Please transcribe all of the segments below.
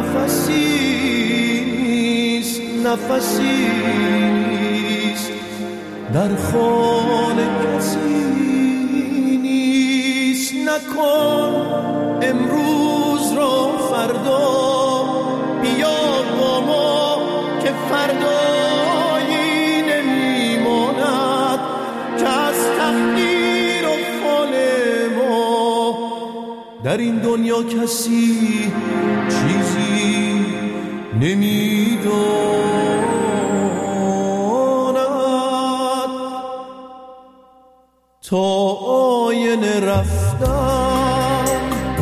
نفسیست نفسیست در خانه کسی نیست. نکن امروز را فردا، بیا با ما که فردایی نمیماند که از تقدیر و فال ما در این دنیا کسی چیزی نمیداند. تا آینه رفتم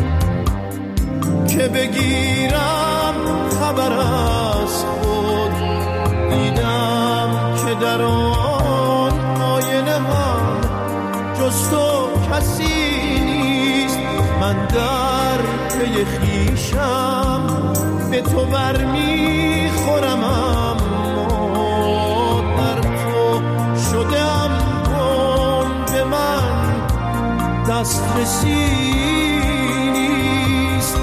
که بگیرم خبر از خود، دیدم که در آن آینه هم جز تو کسی نیست. من در پی خویشم به تو برمیخورم، اما در تو شدم گم، به من دسترسی نیست.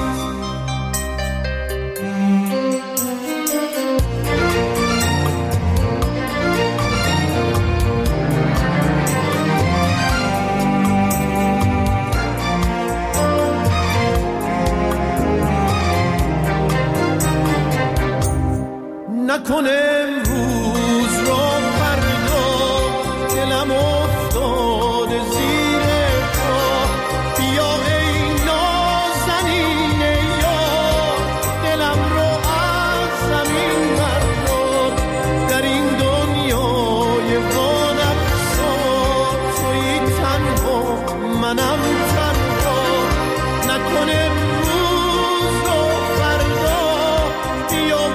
نکن امروز را فردا، دلم افتاده زیر پا. بیا ای نازنین یار، دلم رو از زمین بردار. در این دنیای وانفسا تویی تنها، منم تنها. نکن امروز را فردا، بیا با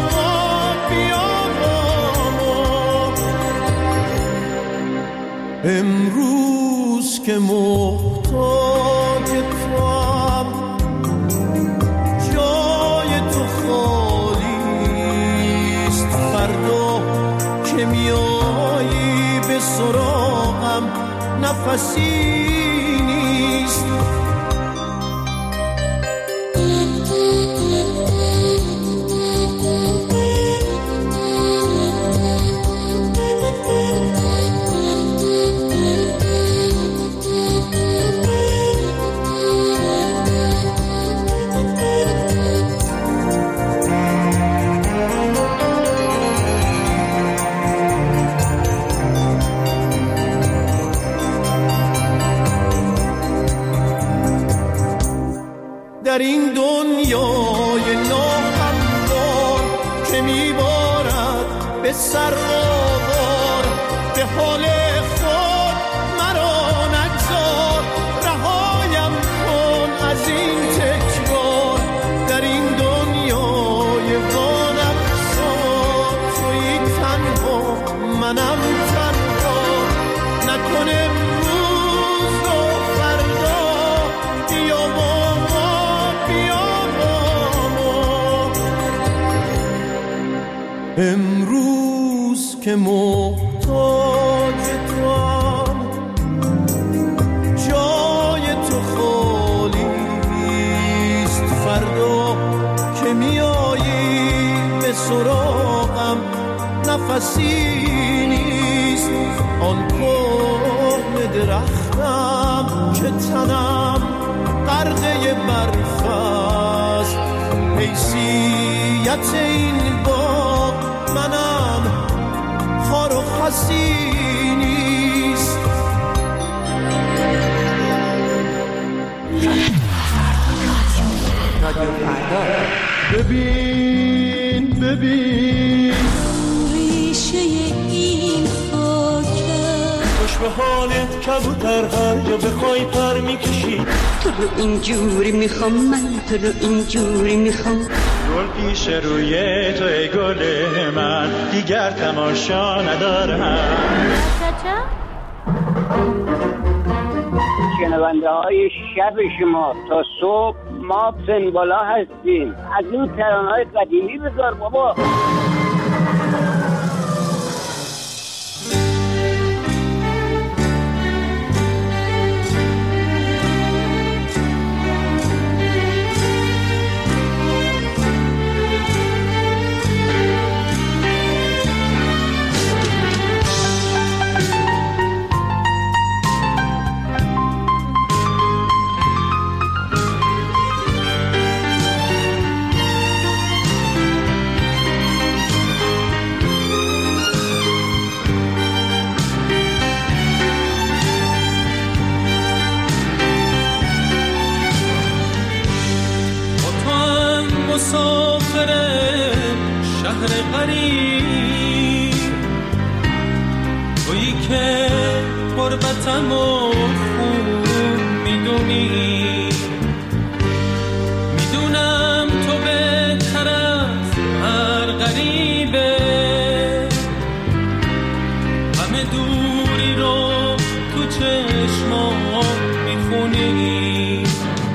امروز که محتاج توام، جای تو خالیست. فردا که میایی به سراغم نفسی نیست. در این دنیای ناهموار که میبارد به سر آوار، به حال خود مرا نگذار. رهایم کن از این تکرار، در این دنیای وانفسا تویی تنها، منم تنها. نکن امروز را فردا، بیا با امروز که محتاج توام، جای تو خالیست. فردا که میایی به سراغم نفسی نیست. آن کهنه درختم که تنم غرقه برف است، حیثیت این باغ منم خار و خسی نیست. ببین ببین ریشه این خاکه، خوش به حالت کبوتر هر جا بخوای پر میکشی. تو رو اینجوری میخوام، من تو رو اینجوری میخوام. گل پیش روی تو ای گل من، دیگر تماشا ندارم. شنونده های شب شما تا صبح ما سنبالا هستیم. از این ترانه‌های قدیمی بذار بابا. شهر غریب، تویی که غربتمو خوب میدونی، میدونم تو بهتر از هر غریبه، همه دوری رو تو چشمات میخونی،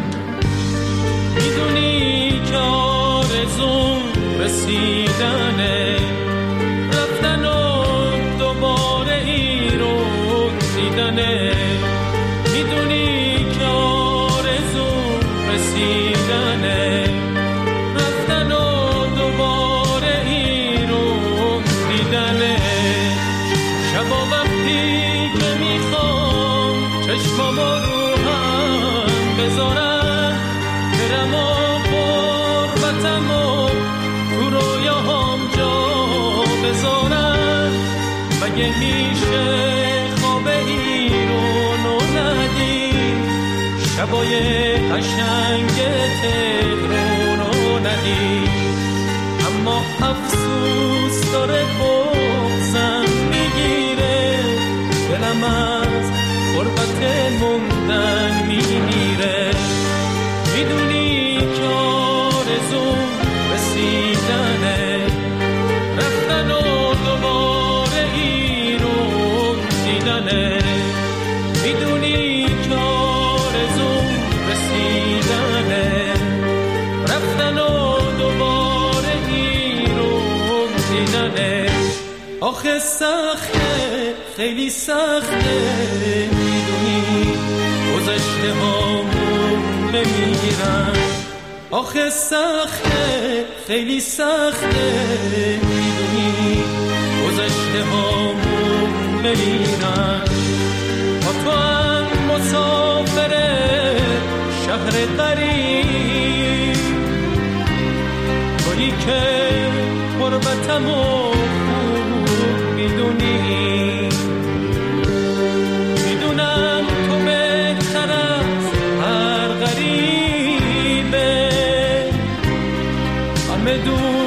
میدونی که آرزوم رسیدنه، رفتن و دوباره ای رو دیدنه، میدونی که آرزوم رسیدنه، رفتن و دوباره ای رو دیدنه. شبا وقتی که میخوام چشمامو رو هم بذارم، برم و غربتمو تو رویاهام جا بذارم، مگه میشه خواب این رو ندید، شبای قشنگ تهران رو ندید، اما افسوس داره بغضم میگیره، دلم از غربت موندن میمیره، میدونی که آرزوم رسیدنه، رفتن و دوباره ای رو دیدنه، میدونی که آرزوم رسیدنه، رفتن و دوباره ای رو دیدنه. آخه سخته، خیلی سخته، میدونی گذشته هامون نمیگیرن، آخه سخته، خیلی سخته، میدونی گذشته هامون نمیگیرن. با تو هم مسافر شهر غریب، تویی که غربتمو خوب میدونی، میدونم تو بهتر از هر غریبه، همه دور